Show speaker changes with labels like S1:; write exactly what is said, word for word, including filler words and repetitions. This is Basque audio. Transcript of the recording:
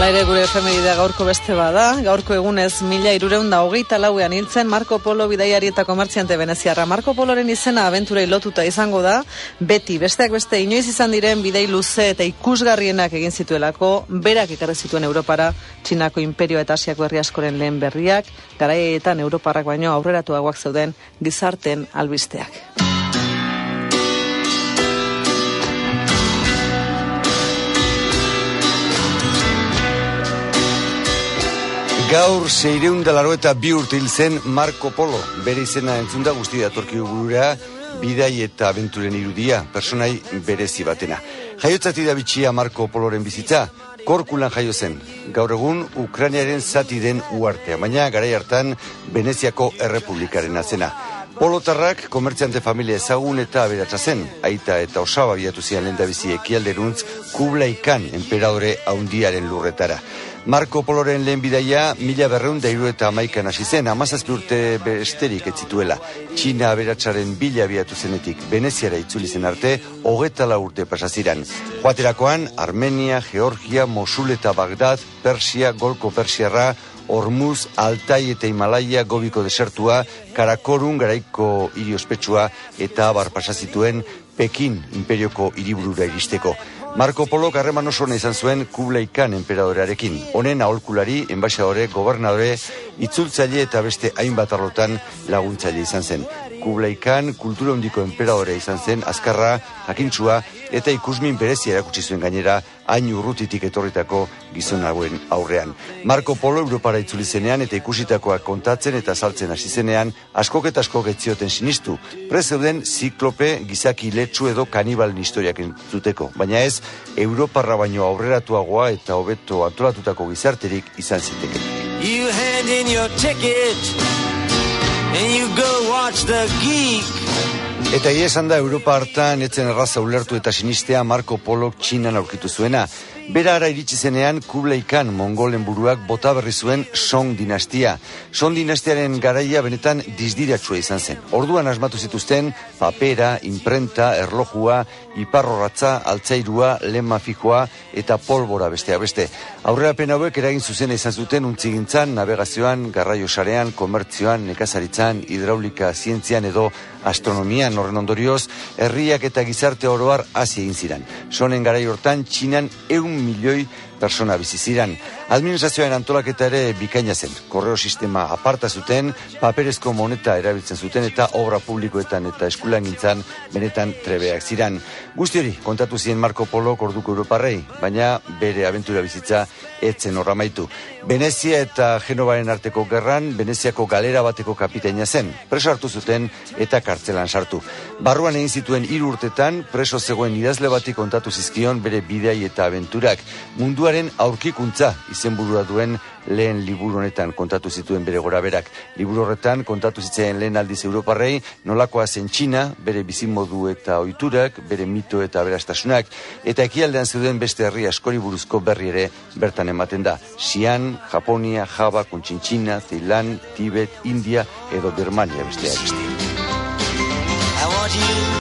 S1: Hala ere gure efemeridea gaurko beste bada, gaurko egunez mila hirurehun eta hogeita lauean hiltzen Marco Polo bidaiari eta komertziante veneziarra. Marco Poloren izena abenturai lotuta izango da, beti, besteak beste inoiz izan diren bidai luze eta ikusgarrienak egin zituelako, berak ekarri zituen Europara, Txinako imperio eta Asiako herri askoren lehen berriak, garaietan Europarrak baino aurreratuagoak zeuden gizarten albisteak.
S2: Gaur seiehun eta laurogeita bi urte hil zen Marco Polo, bere izena entzunda guzti datorkigu burura, bidai eta abenturen irudia, personai berezi batena. Jaiotzati da bitxia Marco Poloren bizitza, Korkulan jaio zen, gaur egun Ukrainiaren zati den uartea, baina garai hartan Veneziako Errepublikaren zena. Polotarrak komertziante familia ezagun eta aberatsa zen, aita eta osaba biatu zian lehendabizi ekialderuntz Kublai Khan enperadore haundiaren lurretara. Marco Poloren lehen bidaia mila berrehun eta hirurogeita hamaikan hasi zen, hamazazpi urte besterik ez zituela. Txina aberatsaren bila abiatu zenetik Veneziara itzuli zen arte, hogeita lau urte pasaziran. Joaterakoan, Armenia, Georgia, Mosul eta Bagdad, Persia, Golko Persiarra, Hormuz, Altai eta Himalaia, Gobiko desertua, Karakorun, garaiko hiri ospetsua eta abar pasazituen Pekin imperioko hiriburura iristeko. Marco Polo harreman oso ona izan zuen Kublai Khan enperadorearekin. Honen aholkulari, enbaxadore, gobernadore, itzultzaile eta beste hainbat arlotan laguntzaile izan zen. Kublai Khan kultura handiko enperadorea izan zen, azkarra, jakintsua eta ikusmin berezia erakutsi zuen gainera hain urrutitik etorritako gizon hauen aurrean. Marco Polo Europara itzuli zenean eta ikusitakoak kontatzen eta saltzen hasi zenean, askok eta askok ez zioten sinistu. Prest zeuden ziklope, gizaki letsu edo kanibalen historiak entzuteko, baina ez Europarra baino aurreratuagoa eta hobeto antolatutako gizarterik izan ziteke.
S3: You hand in your ticket and you go watch the geek.
S2: Eta ia esan da Europa hartan etzen erraza ulertu eta sinistea Marco Polok Txinan aurkitu zuena. Bera ara iritsi zenean Kublai Khan mongolen buruak bota berri zuen Song dinastia. Song dinastiaren garaia benetan dizdiratsua izan zen. Orduan asmatu zituzten papera, imprenta, erlojua, iparrorratza, altzairua, lema fijoa eta polbora bestea beste. Aurrerapen hauek eragin zuzena izan zuten untzigintzan, navegazioan, garraio sarean, komertzioan, nekazaritzan, hidraulika, zientzian edo astronomian. Horren ondorioz, herriak eta gizarte oroar hasi egin ziren. Sonen garai hortan Txinan ehun milioi persona bizi ziren. Administrazioaren antolaketa ere bikaina zen. Korreo sistema aparta zuten, paperezko moneta erabiltzen zuten eta obra publikoetan eta eskulangintzan benetan trebeak ziren. Guzti hori kontatu zien Marco Polo orduko Europarrei, baina bere abentura bizitza etzen horra maitu. Venezia eta Genovaren arteko gerran, Veneziako galera bateko kapitaina zen. Preso hartu zuten eta kartzelan sartu. Barruan egin zituen hiru urtetan, preso zegoen idazle bati kontatu zizkion bere bidei eta abenturak. Munduaren aurkikuntza izenburua duen lehen liburu honetan kontatu zituen bere goraberak. Liburu horretan kontatu zitzaien lehen aldiz Europarrei nolakoa zen Txina, bere bizimodu eta ohiturak, bere mito eta aberastasunak, eta ekialdean zeuden beste herri askori buruzko berri ere bertan ematen da. Xi'an, Japonia, Java, Kontxintxina, Zeilan, Tibet, India edo Birmania besteak beste.